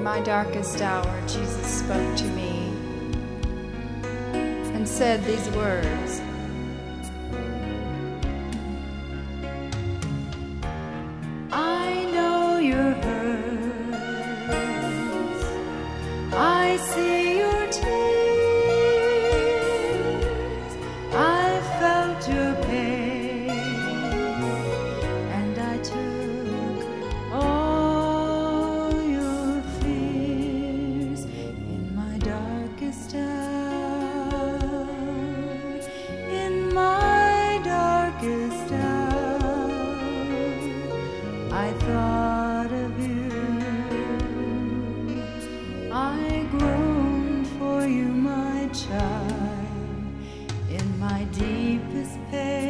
my darkest hour, Jesus spoke to me and said these words. I know your hurts, I see your tears, I felt your pain, and I took all your fears in my darkest hour, in my darkest hour. I thought of you, I groaned for you, my child, in my deepest pain.